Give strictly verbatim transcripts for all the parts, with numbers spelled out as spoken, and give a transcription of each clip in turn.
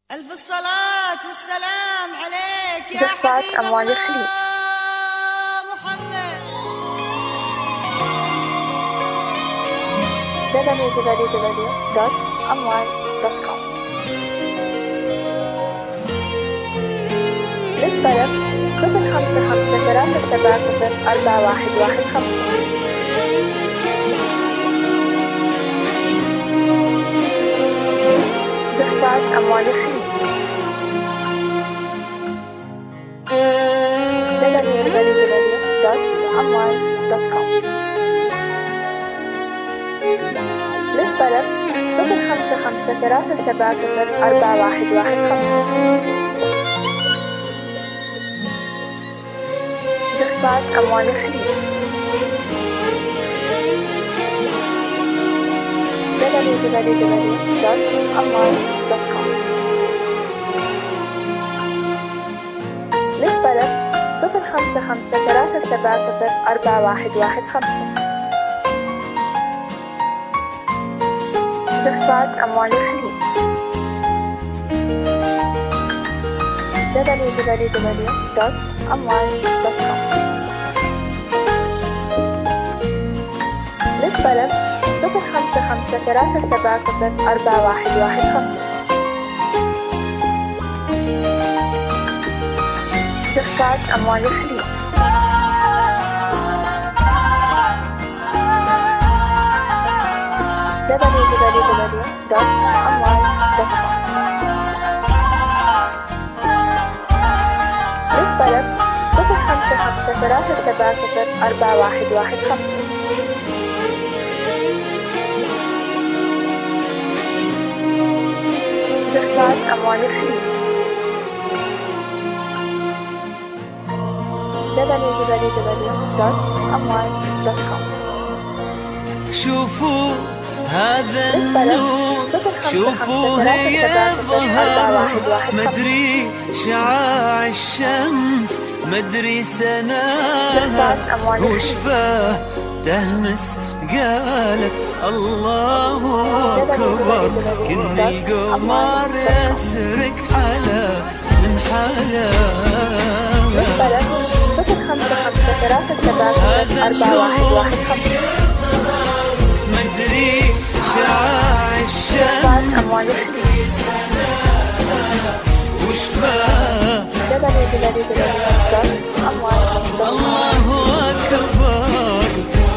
ألف الصلاة والسلام عليك يا دفعت حبيب أموال الله الخليج. محمد. دبليو دبليو دبليو دوت أموال دوت كوم. للطلب صفر خمسة خمسة ثلاثة سبعة صفر أربعة واحد واحد خمسة. دفعت أموال الخليج. دبليو دبليو دبليو دوت أموال دوت كوم. للطلب صفر خمسة خمسة ثلاثة سبعة صفر أربعة واحد واحد خمسة. دفعت أموال الخليج. دبليو دبليو دبليو دوت أموال دوت كوم. للطلب صفر خمسة خمسة ثلاثة سبعة صفر أربعة واحد واحد خمسة. دفعت أموال الخليج. دبليو دبليو دبليو دوت أموال دوت كوم. للطلب صفر خمسة خمسة ثلاثة سبعة صفر أربعة واحد واحد خمسة. دفعت أموال الخليج. دبليو دبليو دبليو دوت أموال دوت كوم. للطلب صفر خمسة خمسة ثلاثة سبعة صفر أربعة واحد واحد خمسة. دفعت أموال الخليج. دبليو دبليو دبليو دوت أموال دوت كوم. شوفوا هذا النور، شوفوا هي الظهر، مدري شعاع الشمس، مدري سناها وشفاه تهمس قالت الله أكبر، كن القمر يسرق حلا من حلا. صفر خمسة خمسة ثلاثة سبعة صفر أربعة واحد واحد خمسة. مدري شعاع الشمس وشفاه دبليو دبليو دبليو دوت أموال دوت كوم. الله أكبر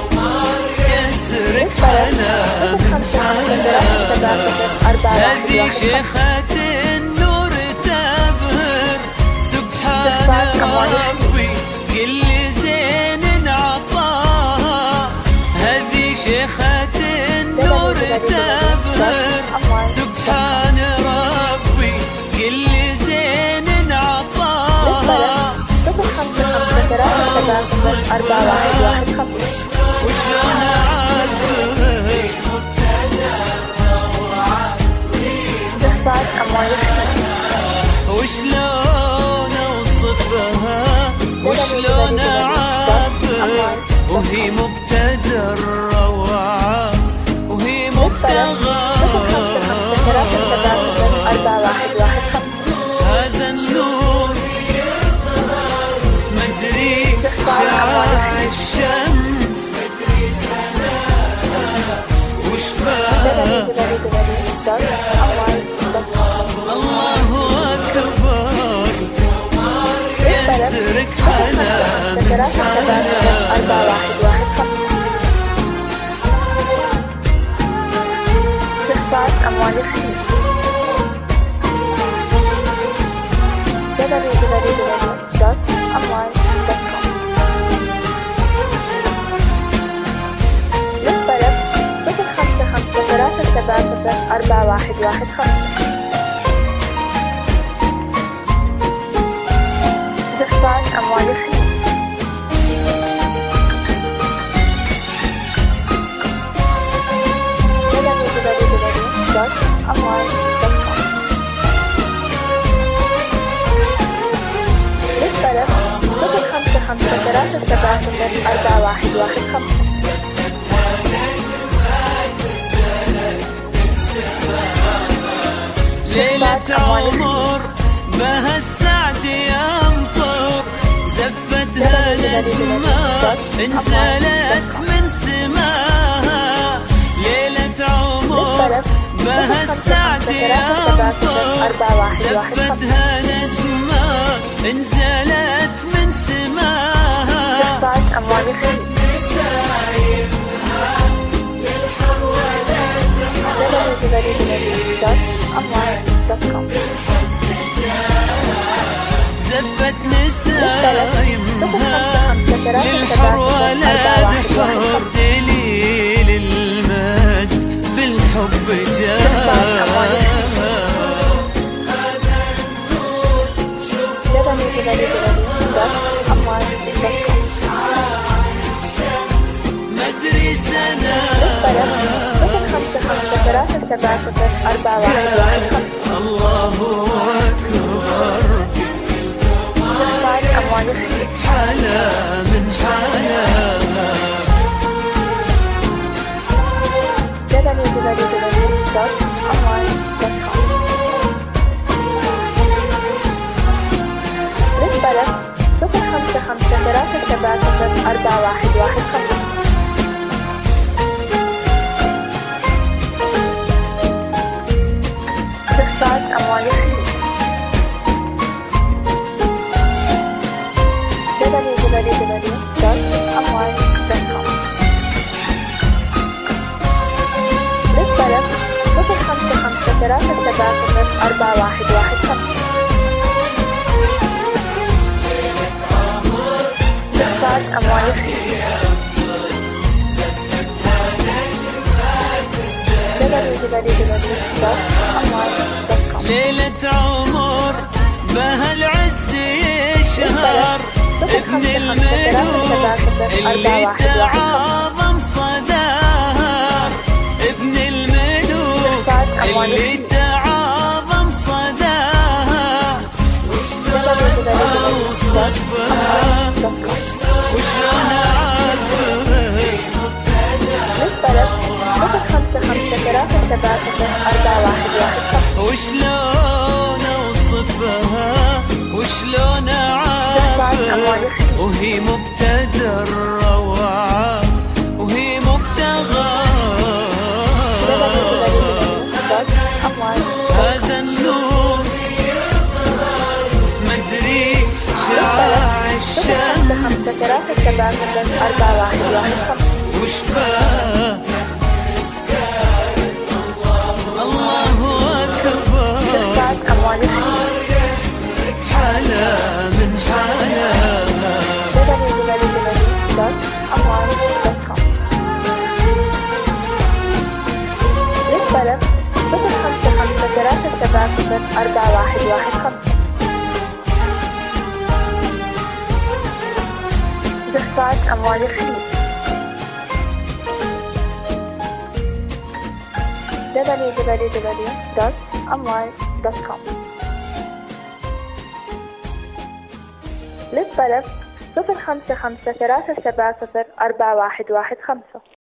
يسرق حلا من حلا. هذه شيخة النور تبهر، سبحان ربي كل زين عطاها. هذه شيخة النور تبهر، سبحان ربي كل زين عطاها. صفر خمسة خمسة ثلاثة سبعة صفر أربعة واحد واحد خمسة. وشلون أعبر دفعت أموال الخليج. وشلون أوصفها، وشلون أعبر، وهي مبتدى الروعة، وهي مبتغى هذا النور، مدري شعاع الشمس وشفاه الله أكبر يسرق حلا من حلا. دفعت أموال الخليج. دبليو دبليو دبليو دوت أموال دوت كوم. للطلب صفر خمسة خمسة ثلاثة سبعة صفر أربعة واحد واحد خمسة. دفعت أموال الخليج. دبليو دبليو دبليو دوت أموال دوت كوم. للطلب صفر خمسة خمسة ثلاثة سبعة صفر أربعة واحد واحد خمسة. ليلة عمر بها السعد يمطر، زفتها نجمات انسلت من سماها. ليلة عمر بها السعد يمطر، زفتها نجمات انزلت من سماها. زفت نسايمها للحر ولد حر، دليل المجد بالحب جاء. مدري سنة الله أكبر، حلا من حلا. صفر خمسة خمسة ثلاثة سبعة صفر أربعة واحد واحد خمسة. استخراج أموال الخليج دبليو دبليو دبليو دوت أموال دوت كوم. للطلب صفر خمسة خمسة ثلاثة سبعة صفر أربعة واحد واحد خمسة. استخراج أموال الخليج دبليو دبليو دبليو دوت أموال دوت كوم. ليلة عمر بها العز يشهر، ابن الملوك اللي تعاظم صداها. ابن الملوك اللي تعاظم صداها. وصفها وشلون اعبر. للطلب صفر خمسة خمسة ثلاثة سبعة صفر أربعة واحد واحد خمسة. وشلون اوصفها وشلون اعبر، وهي مبتدى الروعة وهي مبتغى. هذا النور مدري شعاع الشمس خمسة ثلاثة سبعة صفر أربعة واحد واحد خمسة. وشباه. الله أكبر، حلا من حلا. دبليو دبليو دبليو دوت أموال دوت كوم. للطلب صفر خمسة خمسة ثلاثة سبعة صفر أربعة واحد واحد خمسة. استخراج أموال الخليج دبليو دبليو دبليو دوت أموال دوت كوم. للطلب صفر خمسة خمسة ثلاثة سبعة صفر أربعة واحد واحد خمسة.